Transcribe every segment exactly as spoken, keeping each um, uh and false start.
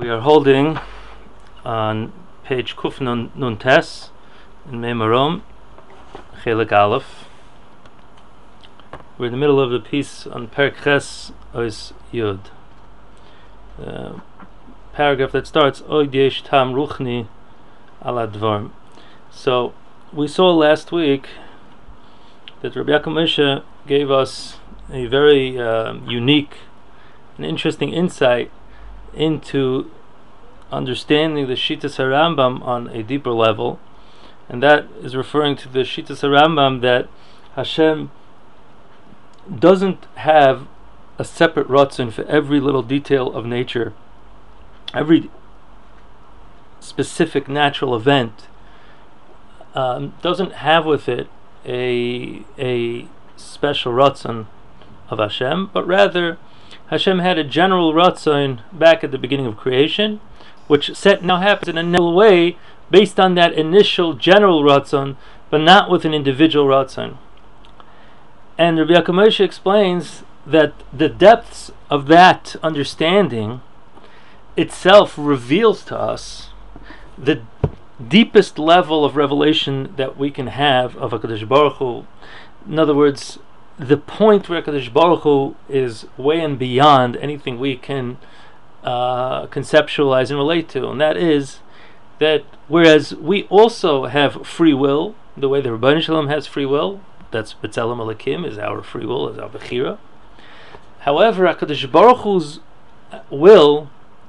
We are holding on page Kuf Nun, Nun Tes in Meimarom, Chelik Aleph. We're in the middle of the piece on Perek Ches Ois Yud. Uh, paragraph that starts Oid Yesh Tam Ruchni Ala Dvarm. So we saw last week that Rabbi Yaakov Moshe gave us a very uh, unique and interesting insight into understanding the Shittas HaRambam on a deeper level, and that is referring to the Shittas HaRambam that Hashem doesn't have a separate ratzon for every little detail of nature, every specific natural event um, doesn't have with it a a special ratzon of Hashem, but rather Hashem had a general ratzon back at the beginning of creation, which set now happens in a general way based on that initial general ratzon, but not with an individual ratzon. And Rabbi Yaakov Moshe explains that the depths of that understanding itself reveals to us the deepest level of revelation that we can have of HaKadosh Baruch Hu. In other words, the point where HaKadosh Baruch Hu is way and beyond anything we can uh, conceptualize and relate to, and that is that whereas we also have free will, the way the Rebbeinu Shalom has free will, that's B'Tselem Elokim, is our free will, is our Bechira. However, HaKadosh Baruch Hu's will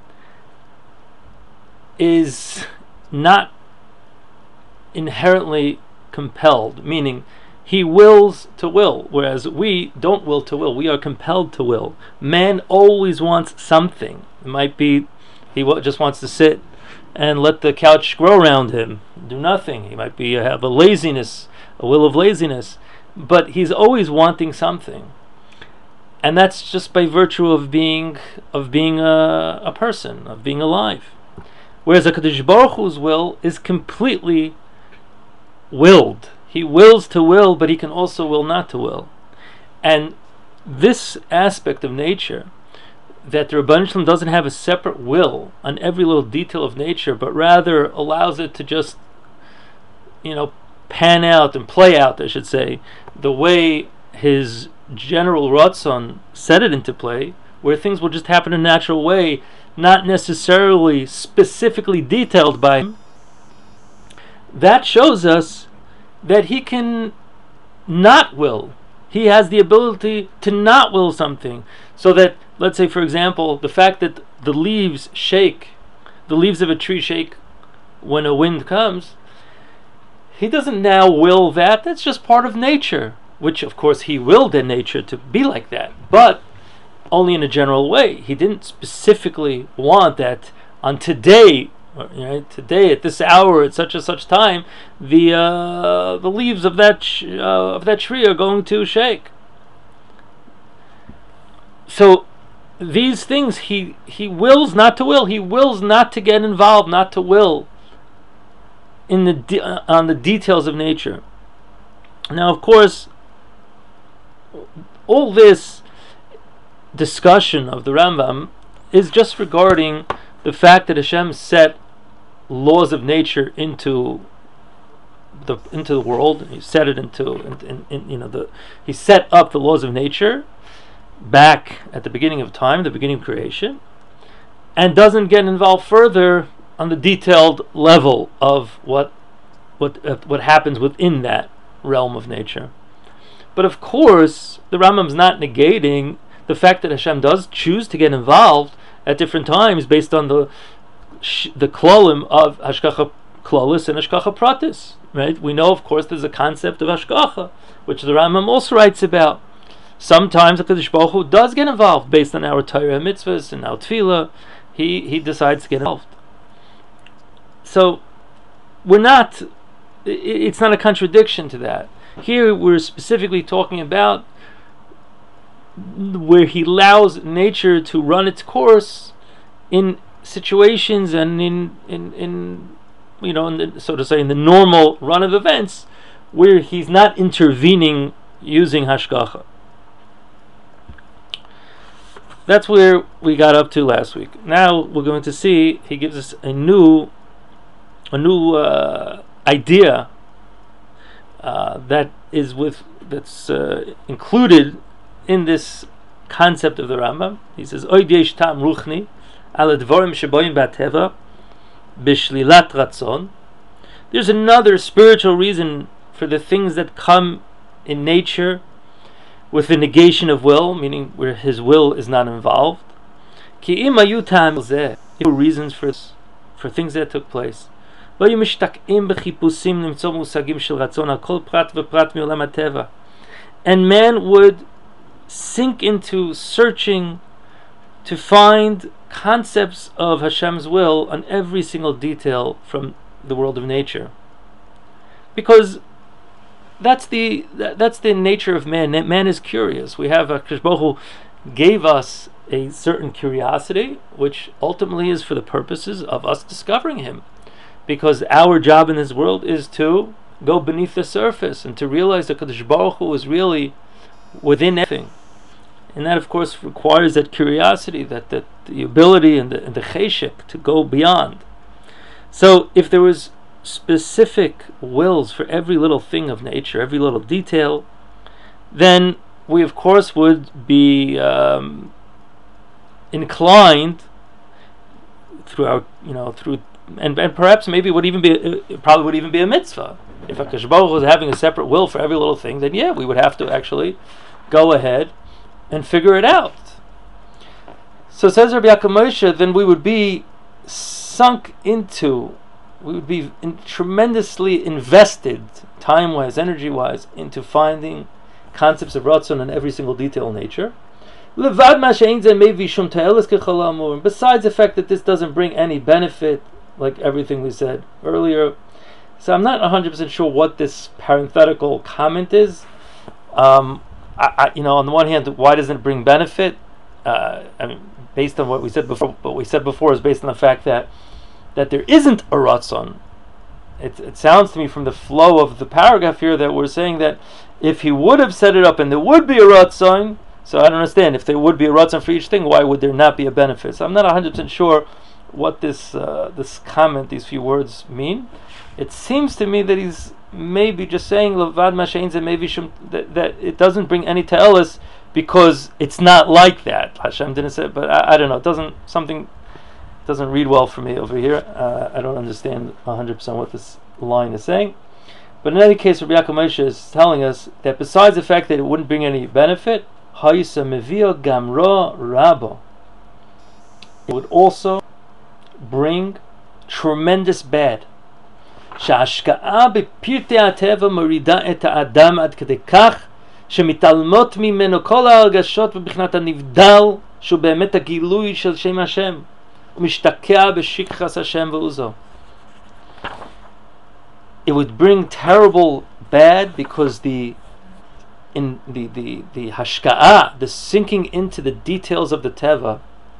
is not inherently compelled, meaning He wills to will, whereas we don't will to will. We are compelled to will. Man always wants something. It might be he w- just wants to sit and let the couch grow around him, do nothing. He might be uh, have a laziness, a will of laziness, but he's always wanting something, and that's just by virtue of being of being a, a person, of being alive. Whereas HaKadosh Baruch Hu's will is completely willed. He wills to will, but he can also will not to will. And this aspect of nature, that the Rebbeinu Shalom doesn't have a separate will on every little detail of nature, but rather allows it to just, you know, pan out and play out, I should say, the way his general ratzon set it into play, where things will just happen in a natural way, not necessarily specifically detailed by him. That shows us that he can not will. He has the ability to not will something. So that, let's say for example, the fact that the leaves shake, the leaves of a tree shake when a wind comes, he doesn't now will that. That's just part of nature, which of course he willed in nature to be like that, but only in a general way. He didn't specifically want that on today, right? Today at this hour at such and such time, the uh, the leaves of that sh- uh, of that tree are going to shake. So these things he he wills not to will. He wills not to get involved, not to will in the de- uh, on the details of nature. Now, of course, all this discussion of the Rambam is just regarding the fact that Hashem set laws of nature into the into the world. He set it into, in, in, in, you know, the he set up the laws of nature back at the beginning of time, the beginning of creation, and doesn't get involved further on the detailed level of what what uh, what happens within that realm of nature. But of course, the Rambam's not negating the fact that Hashem does choose to get involved at different times based on the sh- the klolim of hashgacha klolis and hashgacha pratis. Right? We know, of course, there's a concept of hashgacha, which the Rambam also writes about. Sometimes HaKadosh Baruch Hu does get involved based on our Torah mitzvahs and our tefillah. He he decides to get involved. So we're not. It's not a contradiction to that. Here we're specifically talking about where he allows nature to run its course in situations and in in, in you know in the, so to say in the normal run of events where he's not intervening using hashgacha. that's where we got up to last week. Now we're going to see he gives us a new, a new uh, idea uh, that is with that's uh, included in this concept of the Rambam. He says, "Oid yesh tam ruchni al dvarim sheboim b'teva b'shlilat ratzon." There's another spiritual reason for the things that come in nature with the negation of will, meaning where his will is not involved. Ki im hayu tam zeh, reasons for for things that took place. And man would sink into searching to find concepts of Hashem's will on every single detail from the world of nature, because that's the that's the nature of man. Man is curious. We have Hakadosh Baruch Hu gave us a certain curiosity, which ultimately is for the purposes of us discovering Him, because our job in this world is to go beneath the surface and to realize that Hakadosh Baruch Hu is really within everything. And that, of course, requires that curiosity, that, that the ability and the, and the cheshek to go beyond. So, if there was specific wills for every little thing of nature, every little detail, then we, of course, would be um, inclined through our, you know, through, and, and perhaps maybe it would even be, it probably would even be a mitzvah. If Hakadosh Baruch Hu was having a separate will for every little thing, then yeah, we would have to actually go ahead and figure it out. So says Rabbi Yaakov Moshe, then we would be sunk into, we would be in tremendously invested, time-wise, energy-wise, into finding concepts of Ratzon in every single detail in nature. Besides the fact that this doesn't bring any benefit, like everything we said earlier. So I'm not one hundred percent sure what this parenthetical comment is. Um, I, I, you know, on the one hand, why doesn't it bring benefit? Uh, I mean, based on what we said before, what we said before is based on the fact that that there isn't a ratzon. It, it sounds to me from the flow of the paragraph here that we're saying that if he would have set it up and there would be a ratzon, so I don't understand, if there would be a ratzon for each thing, why would there not be a benefit? So I'm not one hundred percent sure what this uh, this comment, these few words mean. It seems to me that he's maybe just saying levad mashainz and maybe shum, that, that it doesn't bring any ta'elis because it's not like that. Hashem didn't say it, but I, I don't know. It doesn't something doesn't read well for me over here. Uh, I don't understand one hundred percent what this line is saying. But in any case, Rabbi Yaakov Moshe is telling us that besides the fact that it wouldn't bring any benefit, ha'isa mevio gamro rabo, it would also bring tremendous bad. שההשקעה בפרטי הטבע מורידה את האדם עד כדי כך שמתעלמות ממנו כל ההרגשות ובחינת הנבדל שהוא באמת הגילוי של שם השם ומשתקע בשכחת השם ועוזו. It would bring terrible bad because the in the the the hashka'a, the sinking into the details of the teva,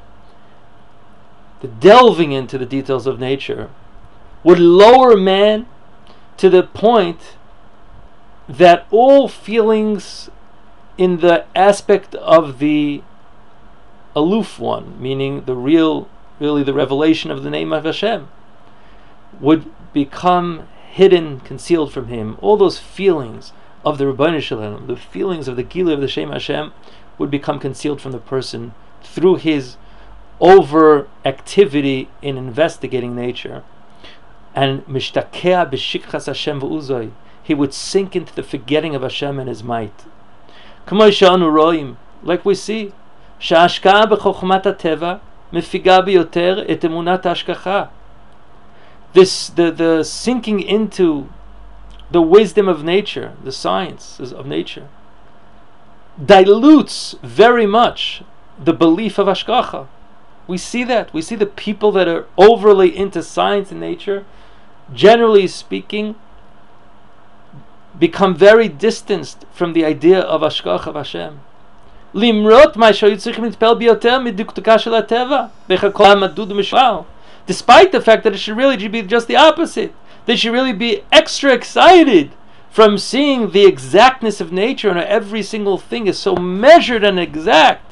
the delving into the details of nature, would lower man to the point that all feelings in the aspect of the aloof one, meaning the real, really the revelation of the name of Hashem, would become hidden, concealed from him. All those feelings of the Rebbeinu Shalom, the feelings of the Gilui of the Shem Hashem, would become concealed from the person through his over activity in investigating nature. And mishtakea b'shikchas Hashem v'uzoi, he would sink into the forgetting of Hashem and His might. K'mo she'anu roim, like we see, she'ashka'a b'chokhmat hateva mefiga biyoter et emunat hashkacha. This the the sinking into the wisdom of nature, the sciences of nature, dilutes very much the belief of hashkacha. We see that. We see the people that are overly into science and nature, generally speaking, become very distanced from the idea of Hashgacha of Hashem. Limrot ma shoyitzrichim nitpel biyoter miduktuka shel hateva bechakol hamadud mishral. Despite the fact that it should really be just the opposite. They should really be extra excited from seeing the exactness of nature, and every single thing is so measured and exact.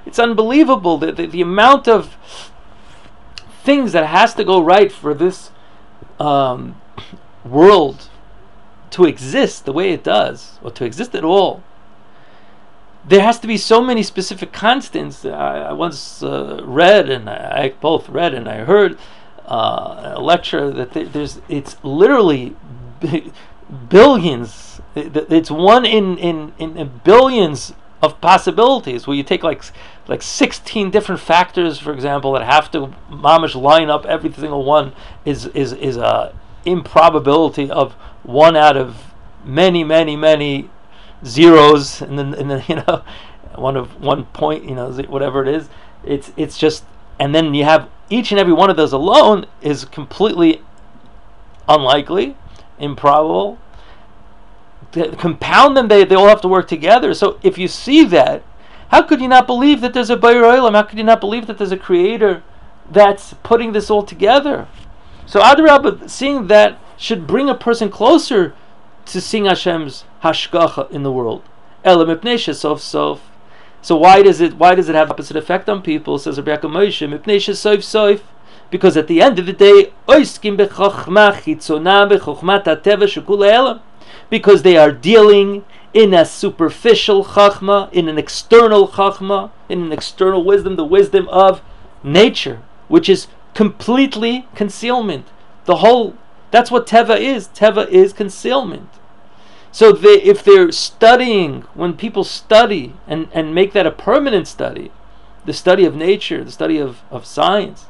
It's unbelievable the, the, the amount of things that has to go right for this um, world to exist the way it does, or to exist at all. There has to be so many specific constants. I, I once uh, read, and I, I both read and I heard uh, a lecture that there, there's it's literally b- billions. It, it's one in, in, in, in billions of possibilities, where you take like like sixteen different factors, for example, that have to mamish line up. Every single one is is is a improbability of one out of many many many zeros, and then and then you know one of one point, you know, whatever it is. It's it's just, and then you have each and every one of those alone is completely unlikely, improbable. To compound them, they, they all have to work together. So if you see that, how could you not believe that there's a Bayer Olam? How could you not believe that there's a creator that's putting this all together? So Adrabah, seeing that should bring a person closer to seeing Hashem's hashgacha in the world. Elam mipnei shesof sof. So why does it why does it have opposite effect on people? Says Rabbi Yaakov Moshe, mipnei shesof sof. Because at the end of the day, oiskim bechachma chitzona bechachmat hateva shekula elam. Because they are dealing in a superficial chachma, in an external chachma, in an external wisdom, the wisdom of nature, which is completely concealment. The whole, that's what teva is. Teva is concealment. So they, if they're studying, when people study and, and make that a permanent study, the study of nature, the study of, of science,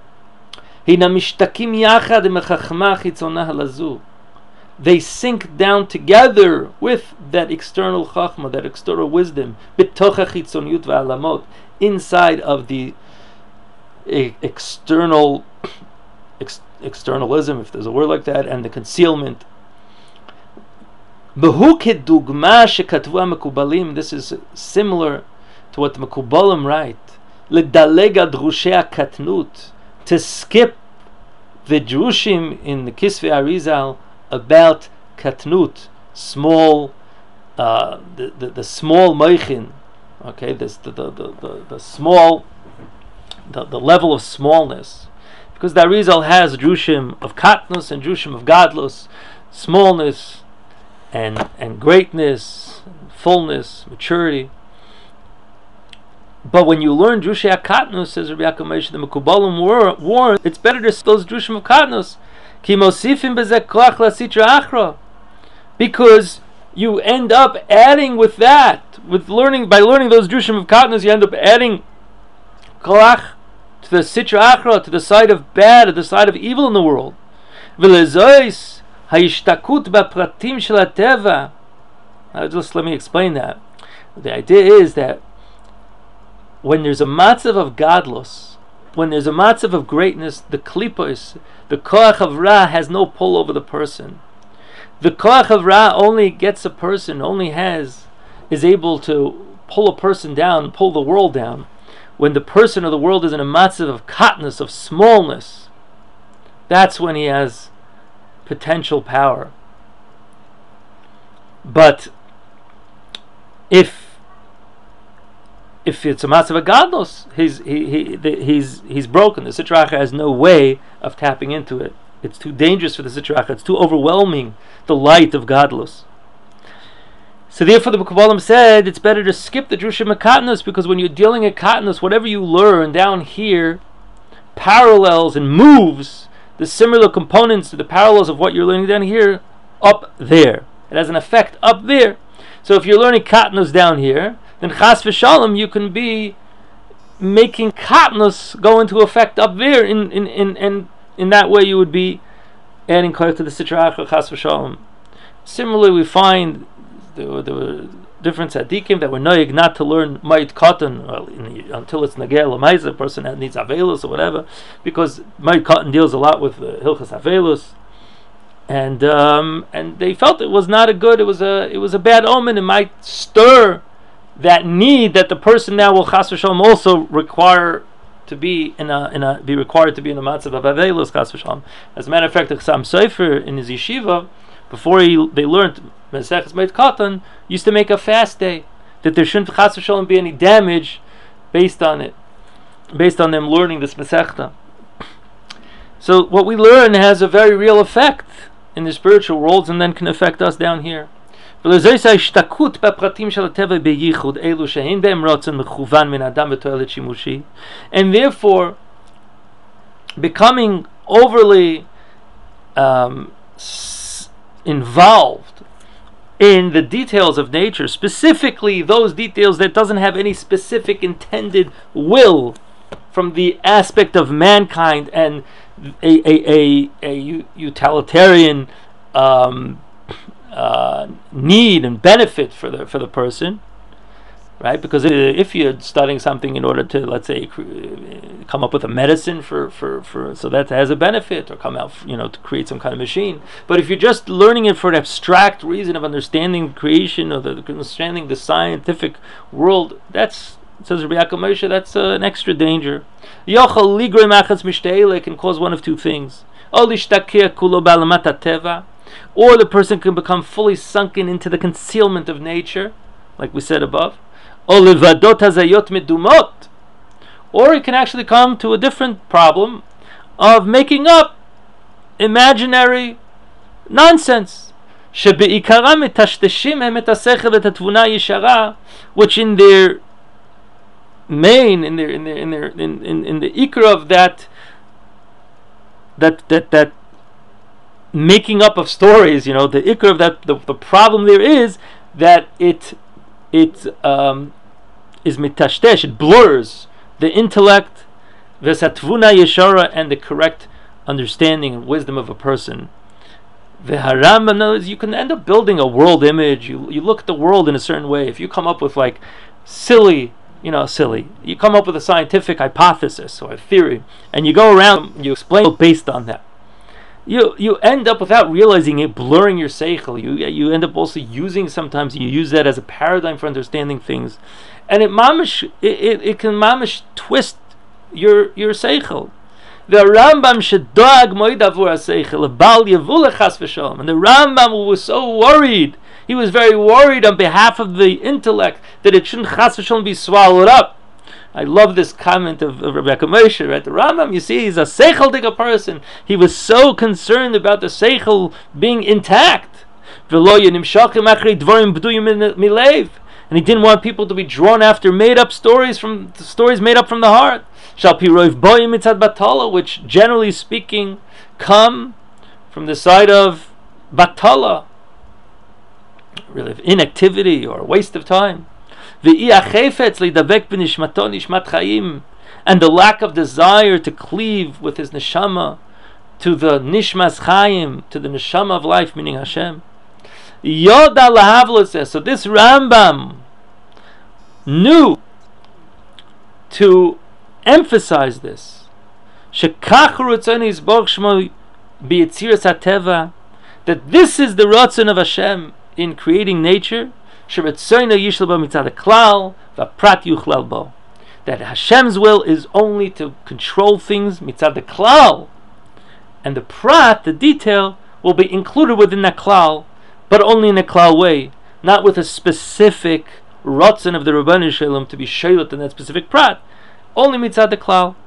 they sink down together with that external chachma, that external wisdom, inside of the e- external ex- externalism, if there's a word like that, and the concealment. This is similar to what the Mekubalim write. To skip the Drushim in the Kisvei Arizal about katnut, small, uh, the, the the small moichin, okay, this the the, the, the, the small, the, the level of smallness, because the Arizal has drushim of katnus and drushim of gadlus, smallness and and greatness, fullness, maturity. But when you learn drushei katnus, says Rabbi Yaakov Moshe, the Mekubalim war, war, it's better to those drushim of katnus. Because you end up adding with that, with learning by learning those drushim of katnus, you end up adding kolach to the sitra achra, to the side of bad, to the side of evil in the world. Now just let me explain that. The idea is that when there's a matzav of gadlus, when there's a matzav of greatness, the klipos, the koach of Ra has no pull over the person. The koach of Ra only gets a person, only has, is able to pull a person down, pull the world down, when the person or the world is in a matzav of katnus, of smallness. That's when he has potential power. But if if it's a matzav of gadlus, he's he, he the, he's he's broken. The sitra achra has no way of tapping into it. It's too dangerous for the sitra achra. It's too overwhelming, the light of gadlus. So therefore, the Mekubalim said it's better to skip the drushim of katnus, because when you're dealing at katnus, whatever you learn down here parallels and moves the similar components to the parallels of what you're learning down here up there. It has an effect up there. So if you're learning katnus down here, then chas v'shalom you can be making katnus go into effect up there. In in in in, in that way you would be adding koyach to the sitra achra, chas v'shalom. Similarly, we find there were, there were different tzaddikim that were noyig not to learn ma'it katan well, the, until it's nagel l'mayzeh, a person that needs avelus or whatever, because ma'it katan deals a lot with uh, hilchas avelus. And um, and they felt it was not a good, it was a it was a bad omen. It might stir that need that the person now will chas v'shalom also require to be in a in a be required to be in a matzav of avelus chas v'shalom. As a matter of fact, the Chassam Sofer in his yeshiva, before he they learned Maseches Ma'it Katan, used to make a fast day, that there shouldn't chas v'shalom be any damage based on it, based on them learning this Masechta. So what we learn has a very real effect in the spiritual worlds, and then can affect us down here. And therefore, becoming overly um, s- involved in the details of nature, specifically those details that doesn't have any specific intended will from the aspect of mankind and a a, a, a utilitarian um, uh, need and benefit for the for the person, right? Because if you're studying something in order to, let's say, come up with a medicine for, for, for so that has a benefit, or come out, you know, to create some kind of machine. But if you're just learning it for an abstract reason of understanding creation, or the, understanding the scientific world, that's, says Rabbi Yaakov Moshe, that's uh, an extra danger. It can cause one of two things. Or the person can become fully sunken into the concealment of nature, like we said above. Or it can actually come to a different problem of making up imaginary nonsense, which in their main, in their in their in their in, in, in the ikar of that that that that making up of stories, you know, the ikar of that, the, the problem there is that it it um, is mitashtesh, it blurs the intellect, v'satvuna yeshara, and the correct understanding and wisdom of a person. The Harambam knows you can end up building a world image. You you look at the world in a certain way. If you come up with like silly, you know, silly, you come up with a scientific hypothesis or a theory, and you go around, you explain based on that. You you end up, without realizing it, blurring your seichel. You you end up also using, sometimes you use that as a paradigm for understanding things, and it mamish it, it, it can mamish twist your your seichel. The Rambam shedag moed avur seichel bal yevul chas v'shalom, and the Rambam was so worried. He was very worried on behalf of the intellect that it shouldn't chas v'shalom be swallowed up. I love this comment of, of Rebbe Moshe, right? The Rambam, you see, he's a seichel digger person. He was so concerned about the seichel being intact. And he didn't want people to be drawn after made-up stories, from stories made up from the heart. Which, generally speaking, come from the side of batala, really of inactivity or waste of time. And the lack of desire to cleave with his neshama to the nishmas chayim, to the neshama of life, meaning Hashem. Yoda lahavlo says, so this Rambam knew to emphasize this, that this is the ratzon of Hashem in creating nature, that Hashem's will is only to control things mitzad the klal, and the prat, the detail, will be included within that klal, but only in a klal way, not with a specific ratzon of the Rabbanu Shalom to be shaylut in that specific prat, only mitzad the klal.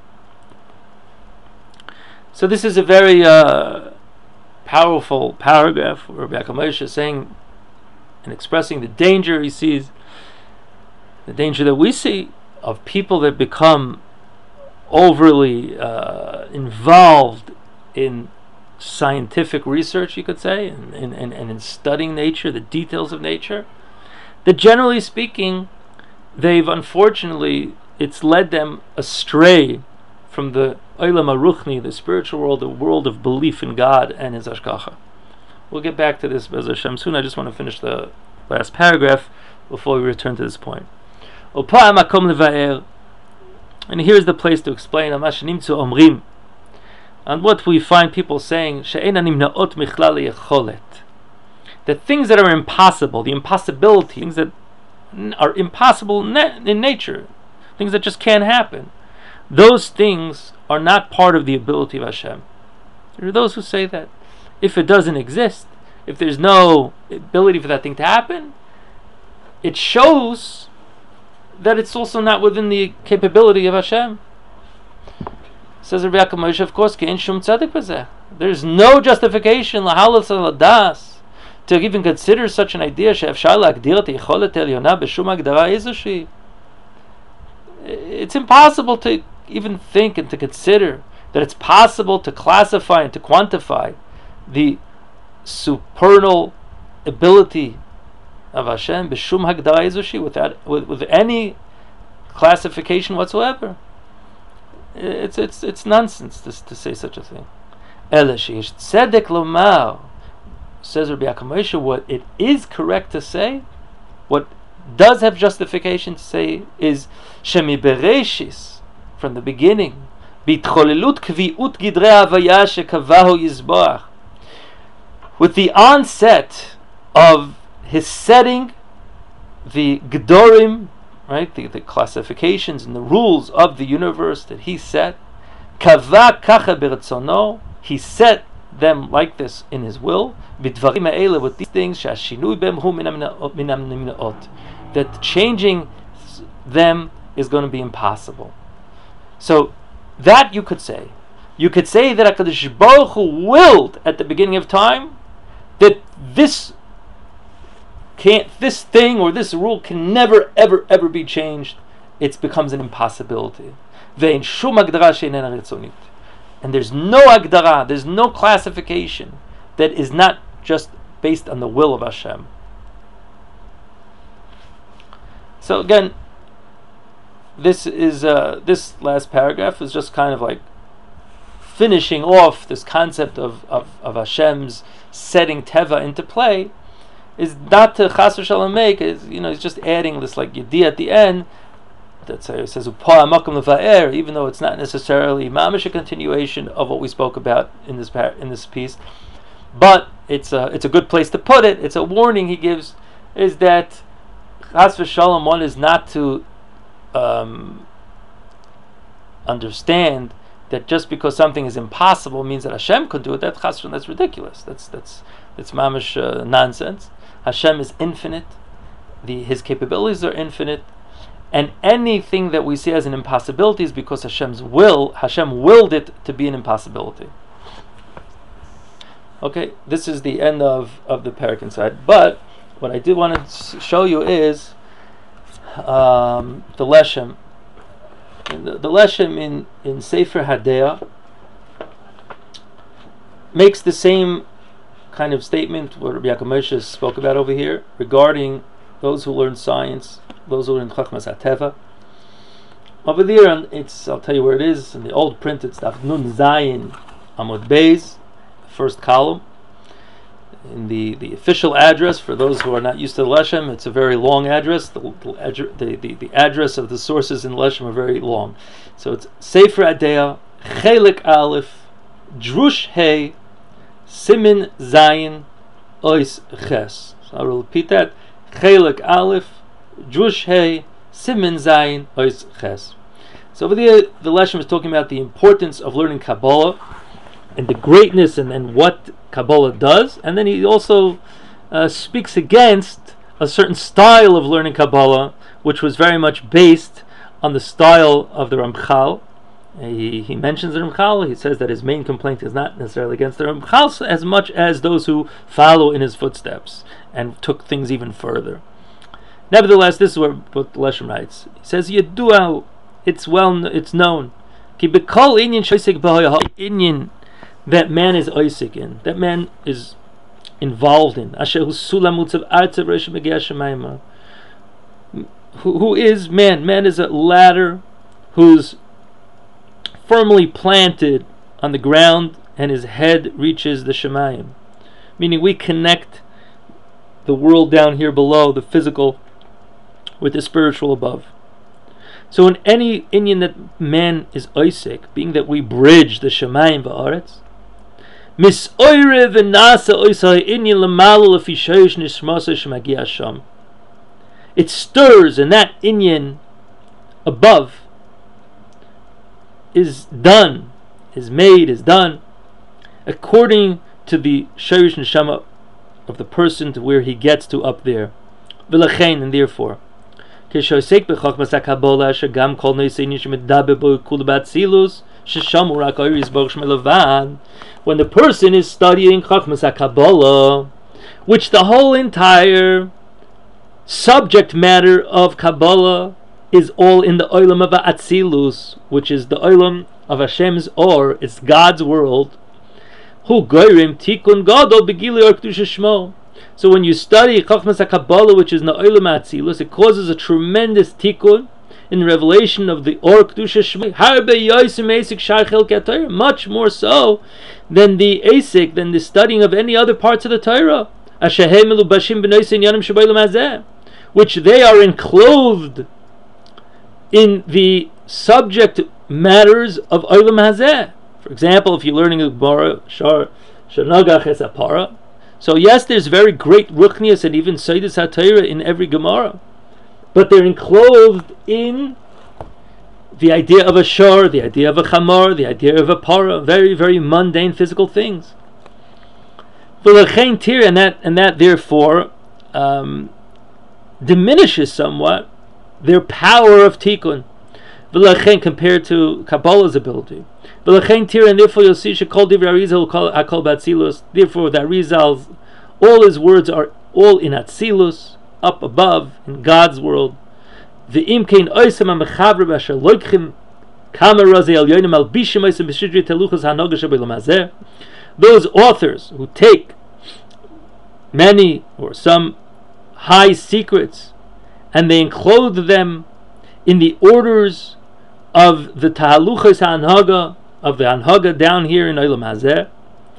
So this is a very uh, powerful paragraph where Rabbi Yaakov Moshe is saying and expressing the danger he sees, the danger that we see of people that become overly uh, involved in scientific research, you could say, and, and, and, and in studying nature, the details of nature, that generally speaking, they've unfortunately, it's led them astray from the Olam HaRuchni, the spiritual world, the world of belief in God and His Hashgacha. We'll get back to this Be'ez Hashem soon. I just want to finish the last paragraph before we return to this point. And here's the place to explain and what we find people saying, that things that are impossible, the impossibility, things that are impossible in nature, things that just can't happen, those things are not part of the ability of Hashem. There are those who say that if it doesn't exist, if there's no ability for that thing to happen, it shows that it's also not within the capability of Hashem. Says Rabbi Yaakov Moshe, of course, kein shum tzedek b'zeh. There's no justification lahalas aladas to even consider such an idea. She'efshar la'agdir et yicholet elyona b'shum agdara izushi. It's impossible to even think and to consider that it's possible to classify and to quantify the supernal ability of Hashem b'shum hagdara izushi, without with, with any classification whatsoever. It's it's it's nonsense to, to say such a thing. Elashish tzedek lomar, says Rabbi Yaakov Moshe, what it is correct to say, what does have justification to say, is shemi bereshis, from the beginning, bitcholelut kviut gidrei havaya shekavahu yizboach, with the onset of his setting the gedorim, right, the, the classifications and the rules of the universe that he set, kava kacha beretzono, he set them like this in his will, bidvarim ha'ele, with these things, shashinui bem hu minam nimnaot, that changing them is going to be impossible. So that you could say. You could say that HaKadosh Baruch Hu willed at the beginning of time that this can't, this thing or this rule can never, ever, ever be changed. It becomes an impossibility. Ve'en shum agdara she'inena retzonit. And there's no agdara, there's no classification that is not just based on the will of Hashem. So again, this is uh, this last paragraph is just kind of like finishing off this concept of, of, of Hashem's setting Teva into play. Is not to chas v'shalom make, is, you know, he's just adding this like yediyah at the end. That's how it says upa amakom leva'er, even though it's not necessarily mamish a continuation of what we spoke about in this par- in this piece, but it's a it's a good place to put it. It's a warning he gives, is that chas v'shalom, one is not to um, understand that just because something is impossible means that Hashem could do it. That chas v'shalom, that's ridiculous. That's that's that's mamish uh, nonsense. Hashem is infinite. The his capabilities are infinite. And anything that we see as an impossibility is because Hashem's will, Hashem willed it to be an impossibility. Okay, this is the end of, of the parak inside. But what I did want to show you is um, the Leshem. The, the Leshem in, in Sefer Hadea makes the same kind of statement what Rabbi Yaakov Moshe spoke about over here regarding those who learn science, those who learn Chachmas HaTeva. Over there, and it's, I'll tell you where it is, in the old print, it's Daf Nun Zayin Amud Beis, first column. In the, the official address, for those who are not used to the Leshem, it's a very long address. The, the, the, the address of the sources in Leshem are very long. So it's Sefer Hadea, Chelik Aleph, Drush Hey, Simin Zayin, Ois Ches. So I will repeat that. Chelik Aleph, Drush Hey, Simin Zayin, Ois Ches. So over there, the Leshem is talking about the importance of learning Kabbalah and the greatness and, and what Kabbalah does. And then he also uh, speaks against a certain style of learning Kabbalah, which was very much based on the style of the Ramchal. He, he mentions the Ramchal. He says that his main complaint is not necessarily against the Ramchal as much as those who follow in his footsteps and took things even further. Nevertheless, this is what, what Leshem writes. He says, "Yedua, it's well, it's known, ki bekol inyan shoysek b'hoya inyan that man is oisik in, that man is involved in, asher hu sulam utzav artzav reish megia shemayma, who who is man? Man is a ladder who's firmly planted on the ground, and his head reaches the Shemayim. Meaning, we connect the world down here below, the physical, with the spiritual above. So in any inyan that man is oisik, being that we bridge the Shemayim v'aretz, misoire v'nasa oisai inyan l'mal lefi shoyish nismasa shemagia sham. It stirs, and that inyan above is done, is made, is done according to the shoyish neshama of the person, to where he gets to up there. V'lachein, and therefore, כשעוסק בחוכמת הקבלה שגם כל נושאים שמדבר בו כולו באצילוס ששם הוא רק אור יסבורך שמו לבד. When the person is studying Chachmas HaKabbalah, which the whole entire subject matter of Kabbalah is all in the Olam of Atzilus, which is the Olam of Hashem's Or, it's God's world. Hu goyrim tikun gadol begili or kedusha shmo. So when you study Chachmas HaKabbalah, which is in the Olam Atzilus, it causes a tremendous tikkun in the revelation of the Or Kedusha Shmo, harbe yosim esik shaychel ke'Torah, much more so than the asik, than the studying of any other parts of the Torah, ashehem melubashim b'noisen yanim shabaylam hazeh, which they are enclosed in the subject matters of Olam Hazeh. For example, if you're learning a Gemara, Shar Shanagach es Apara, so yes, there's very great ruchnias and even Seidus HaTorah in every Gemara, but they're enclosed in the idea of a shor, the idea of a chamor, the idea of a para, very, very mundane physical things. And that, and that therefore um, diminishes somewhat their power of tikkun, compared to Kabbalah's ability. And therefore you'll see therefore the Arizal's, all his words are all in Atzilus, up above in God's world. Those authors who take many or some high secrets and they enclose them in the orders of the Tahaluchas HaAnhaga, of the Anhaga down here in Olam Hazeh,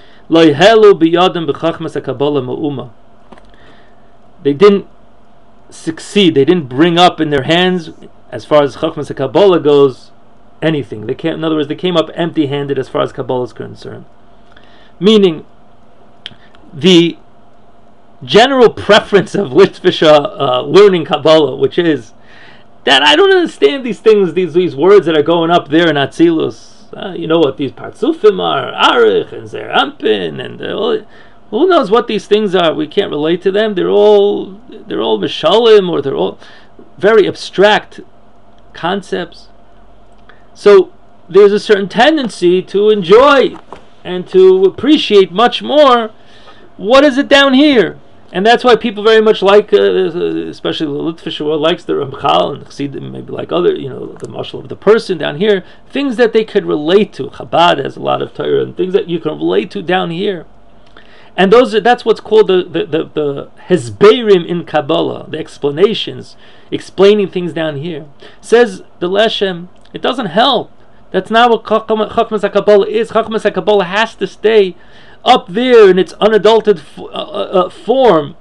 they didn't succeed. They didn't bring up in their hands, as far as Chachmas HaKabbalah goes, anything. They came, in other words, they came up empty-handed as far as Kabbalah is concerned. Meaning, the general preference of Litvisha uh, learning Kabbalah, which is that I don't understand these things, these these words that are going up there in Atzilus. Uh, you know what these Partsufim are, Arich and Zer Ampin, and all. Who knows what these things are? We can't relate to them. They're all they're all mishalim, or they're all very abstract concepts. So there's a certain tendency to enjoy and to appreciate much more what is it down here, and that's why people very much like, uh, especially the Litvish world, likes the Ramchal and Chassidim, maybe like other, you know, the mashal of the person down here, things that they could relate to. Chabad has a lot of Torah and things that you can relate to down here. And those are, that's what's called the the, the, the Hezberim in Kabbalah, the explanations, explaining things down here. Says the Leshem, it doesn't help. That's not what Chachmas HaKabbalah is. Chachmas HaKabbalah has to stay up there in its unadulterated f- uh, uh, form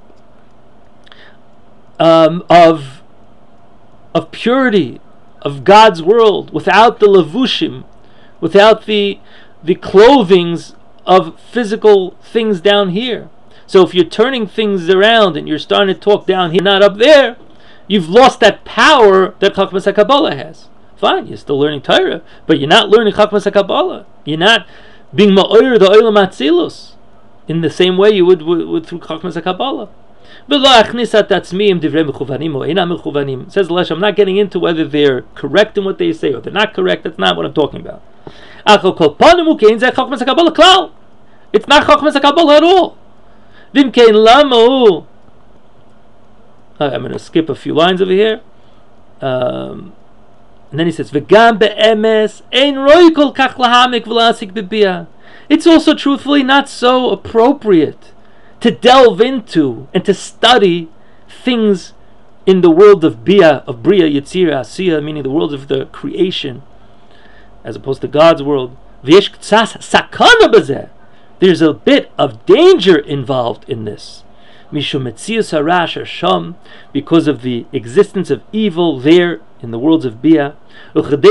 um, of of purity, of God's world, without the levushim, without the the clothings of physical things down here. So if you're turning things around and you're starting to talk down here, not up there, you've lost that power that Chachmas HaKabbalah has. Fine, you're still learning Torah, but you're not learning Chachmas HaKabbalah. You're not being ma'or the Olam Atzilus in the same way you would, would, would through Chachmas HaKabbalah. Says the Lesh, I'm not getting into whether they're correct in what they say or they're not correct. That's not what I'm talking about. It's not Chachmas HaKabbalah at all. I'm going to skip a few lines over here. Um, and then he says, it's also truthfully not so appropriate to delve into and to study things in the world of Bia, of Bria, Yetzirah, Asiya, meaning the world of the creation, as opposed to God's world. There's a bit of danger involved in this, because of the existence of evil there in the worlds of Bia, and so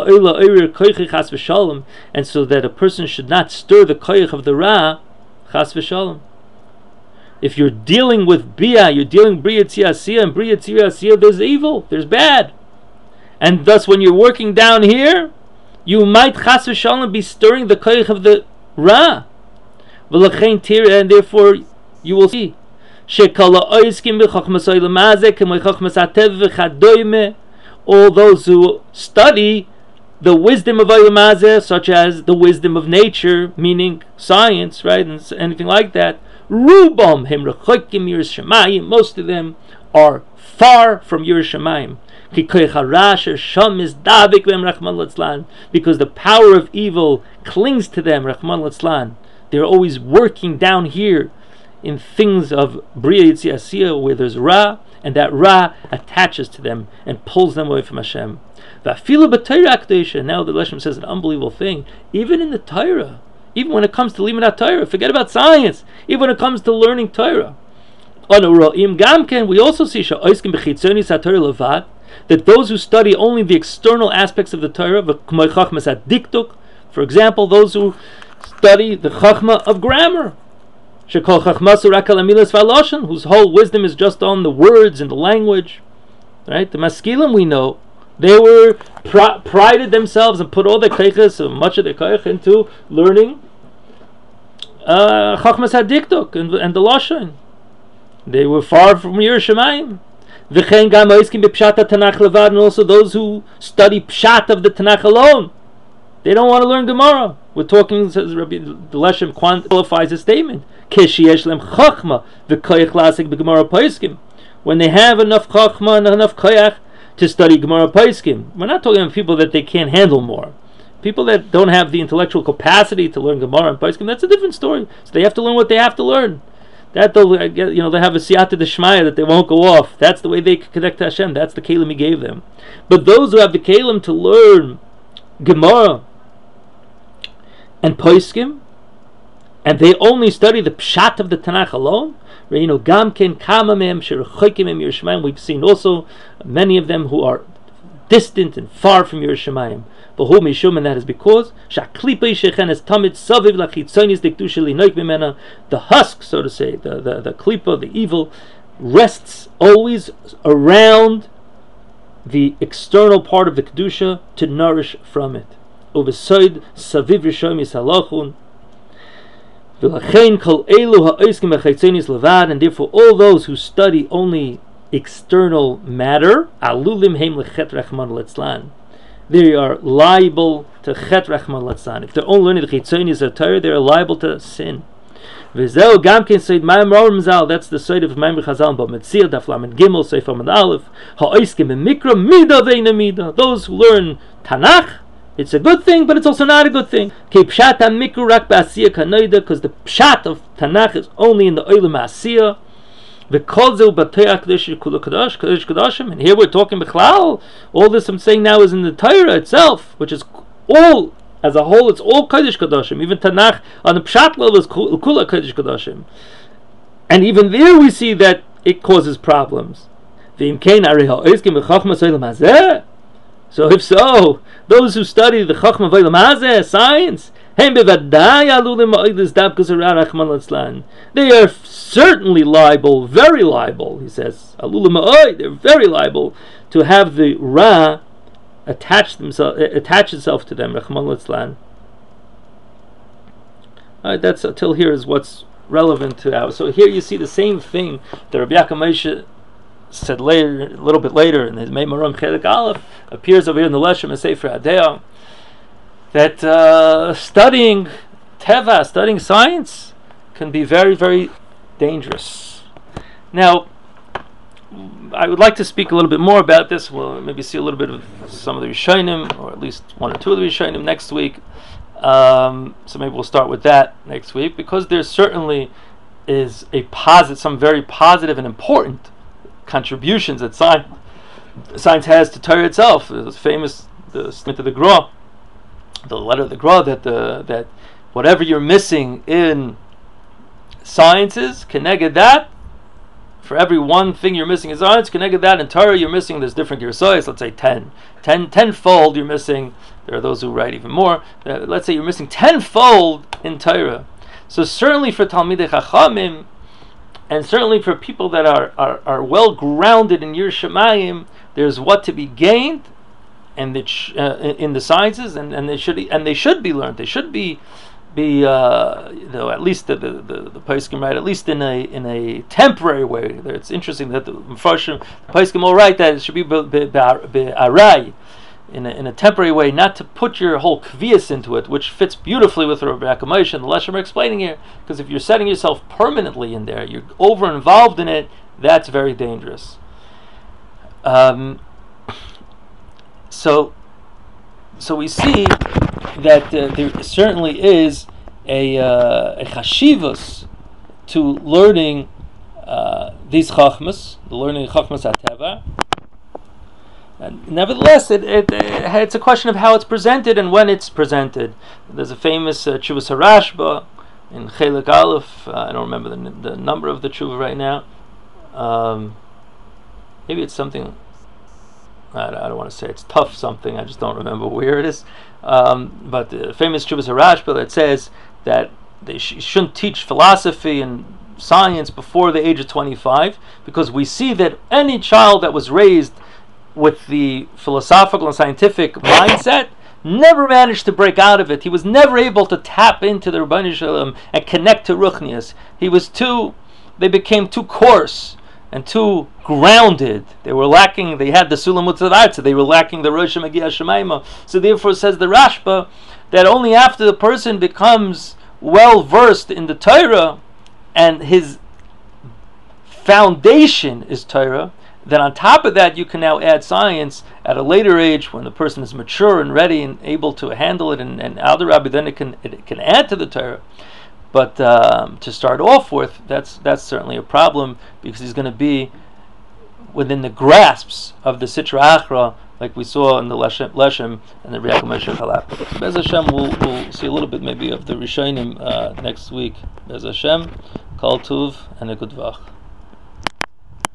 that a person should not stir the koyach of the Ra, chas v'shalom. If you're dealing with Bia, you're dealing Bria Tzia Asiya, and Bria Tzia Asiya, there's evil, there's bad. And thus when you're working down here, you might chas v'shalom be stirring the koyach of the Ra. And therefore you will see All those who study the wisdom of Olam Hazeh, such as the wisdom of nature, meaning science, right, and anything like that, Rubam him rechokim Yiras Shamayim. Most of them are far from Yiras Shamayim. Because the power of evil clings to them, Rahman Litzlan. They're always working down here in things of Bria Yitziasiyah, where there's Ra, and that Ra attaches to them and pulls them away from Hashem. Now the Leshem says an unbelievable thing. Even in the Torah, even when it comes to Limud Torah, forget about science, even when it comes to learning Torah, we also see that those who study only the external aspects of the Torah, for example, those who study the Chachma of grammar, whose whole wisdom is just on the words and the language, right? The Maskilim, we know, they were pr- prided themselves and put all their keiches, so much of their keich, into learning uh, Chachmas HaDiktuk and, and the Lashon. They were far from Yiras Shamayim. And also those who study Pshat of the Tanakh alone, they don't want to learn Gemara. We're talking, says Rabbi the Leshem qualifies his statement. When they have enough Chachma and enough Koyach to study Gemara Paiskim. We're not talking about people that they can't handle more. People that don't have the intellectual capacity to learn Gemara and Paiskim, that's a different story. So they have to learn what they have to learn. That they'll, you know, they have a siyata d'shmaya that they won't go off. That's the way they connect to Hashem. That's the kelim He gave them. But those who have the kelim to learn Gemara and Paiskim, and they only study the pshat of the Tanakh alone, you know, gamken kamamem sherechokim em Yiras Shamayim. We've seen also many of them who are distant and far from Yiras Shamayim. But who mishum, and that is because the husk, so to say, the the the klipa, the evil, rests always around the external part of the kedusha to nourish from it. Uvesoid saviv rishon yisalachun. And therefore all those who study only external matter, they are liable to chet rachman litzlan. If they're only learning the chitzonis of Torah, they are liable to sin. That's the side of Maimon Chazal but Metzir Daf Lamed Gimel Seifam and Aleph ha'oiskim b'mikra mida ve'ina mida. Those who learn Tanakh, it's a good thing, but it's also not a good thing. Because the pshat of Tanakh is only in the Olam Asiyah. And here we're talking B'chlal. All this I'm saying now is in the Torah itself, which is all, as a whole, it's all Kodesh Kodashim. Even Tanakh on the pshat level is Kula Kodesh Kodashim. And even there we see that it causes problems. So if so, those who study the Chachma V'Olam Hazeh, science, they are certainly liable, very liable, he says, they're very liable to have the Ra attach themselves, attach itself to them, Rahman Litzlan. Alright, that's until here is what's relevant to our. So here you see the same thing that Rabbi Yaakov Moshe said later, a little bit later, in his Meimaram Chelik Aleph, appears over here in the Leshem and Sefer Hadea, that uh, studying Teva, studying science, can be very, very dangerous. Now, I would like to speak a little bit more about this. We'll maybe see a little bit of some of the Rishonim, or at least one or two of the Rishonim next week. Um, so maybe we'll start with that next week, because there certainly is a posit, some very positive and important contributions that science, science has to Torah itself. It's famous, the statement of the Gra, the letter of the Gra, that the that whatever you're missing in sciences, connected that, for every one thing you're missing in science, connected that in Torah you're missing, there's different girsayos, let's say ten. ten tenfold you're missing. There are those who write even more. Uh, let's say you're missing tenfold in Torah. So certainly for Talmidei Chachamim, and certainly for people that are, are, are well grounded in Yiras Shamayim, there's what to be gained, and sh- uh, in the sciences, and, and they should and they should be learned. They should be be, uh, you know, at least the the the, the poskim right, at least in a in a temporary way. It's interesting that the Mepharshim, the poskim all right that it should be be'aray, in a in a temporary way, not to put your whole kvias into it, which fits beautifully with Rabbi Moshe and the lesson we're explaining here. Because if you're setting yourself permanently in there, you're over involved in it. That's very dangerous. Um, so, so we see that uh, there certainly is a, uh, a chashivus to learning uh, these chachmas, the learning chachmas ateva. And nevertheless, it, it, it it's a question of how it's presented and when it's presented. There's a famous uh, Tshuvas HaRashba in Chelik Aleph. Uh, I don't remember the, the number of the tshuva right now. Um, maybe it's something. I don't, I don't want to say it's tough something. I just don't remember where it is. Um, but the famous Tshuvas HaRashba that says that they sh- shouldn't teach philosophy and science before the age of twenty-five, because we see that any child that was raised with the philosophical and scientific mindset never managed to break out of it. He was never able to tap into the Rebbeinu Shalom and connect to Ruchnius. He was too. They became too coarse and too grounded. They were lacking, they had the Sulam Utzadartza, they were lacking the Rosh Magiya Shemaima. So therefore says the Rashba, that only after the person becomes well versed in the Torah and his foundation is Torah, then on top of that you can now add science at a later age when the person is mature and ready and able to handle it, and, and Al Rabbi, then it can it can add to the Torah. But um, to start off with, that's that's certainly a problem, because he's going to be within the grasps of the Sitra Achra, like we saw in the Leshem, Leshem and the Rabbi Moshe Chalak. So Bez Hashem, we'll, we'll see a little bit maybe of the Rishonim uh, next week. Bez Hashem, Kol Tuv, and a good Vach.